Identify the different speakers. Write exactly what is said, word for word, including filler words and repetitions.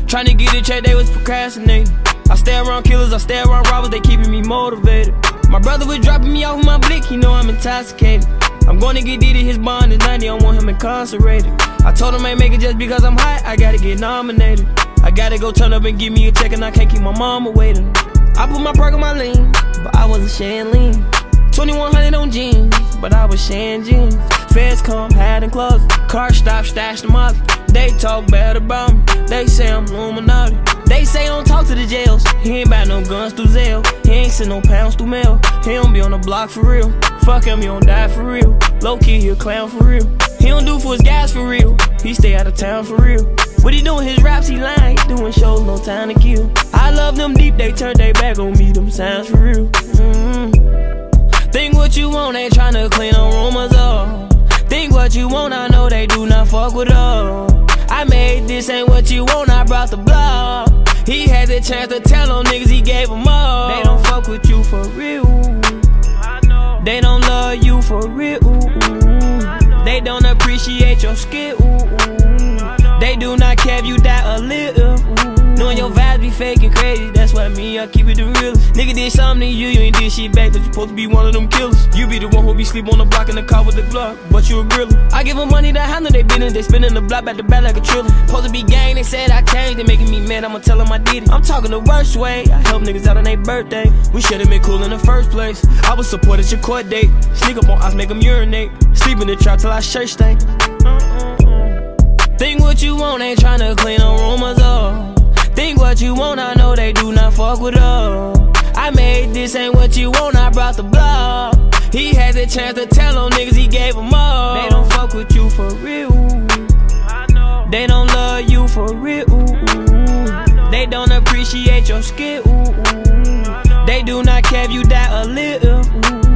Speaker 1: Tryna get a check, they was procrastinating. I stay around killers, I stay around robbers, they keeping me motivated. My brother was dropping me off with my blick, he know I'm intoxicated. I'm gonna get Diddy, his bond is ninety, I want him incarcerated. I told him I ain't make it just because I'm hot, I gotta get nominated. I gotta go turn up and give me a check and I can't keep my mama waiting. I put my perk on my lean, but I wasn't sharing lean. twenty-one hundred on jeans, but I was sharing jeans. Feds come, had in closet, car stop, stash the molly. They talk bad about me, they say I'm Illuminati. They say don't talk to the jails, he ain't buy no guns through Zelle. He ain't send no pounds through mail, he don't be on the block for real. Fuck him, he don't die for real. Low key, he a clown for real. He don't do for his guys for real, he stay out of town for real. What he doing, his raps, he lying, he doing shows, no time to kill. I love them deep, they turned their back on me, them sounds for real. Mm-hmm. Think what you want, ain't tryna clean them rumors up. Think what you want, I know they do not fuck with us. I made this, ain't what you want, I brought the block. He had the chance to tell them niggas, he gave them up. They don't fuck with you for real. They don't love you for real. They don't appreciate your skill. They do not care if you die a little. Knowing your vibes be fake and crazy, that's why me, I keep it the realest. Nigga did something to you, you ain't did shit back, but you supposed to be one of them killers. You be the one who be sleep on the block in the car with the Glock, but you a griller. I give them money to handle they business, they spinning the block back to back like a triller. Supposed to be gang, they said I changed, they making me mad, I'ma tell them I did it. I'm talking the worst way, I help niggas out on their birthday. We should've been cool in the first place. I was supported your court date, sneak up on us, make them urinate. Sleep in the trap till I shirt stank. Think what you want, ain't tryna clean them rumors up. Think what you want, I know they do not fuck with us. I made this, ain't what you want, I brought the block. He had the chance to tell them niggas, he gave them up. They don't fuck with you for real. They don't love you for real. They don't appreciate your skill. They do not care if you die a little.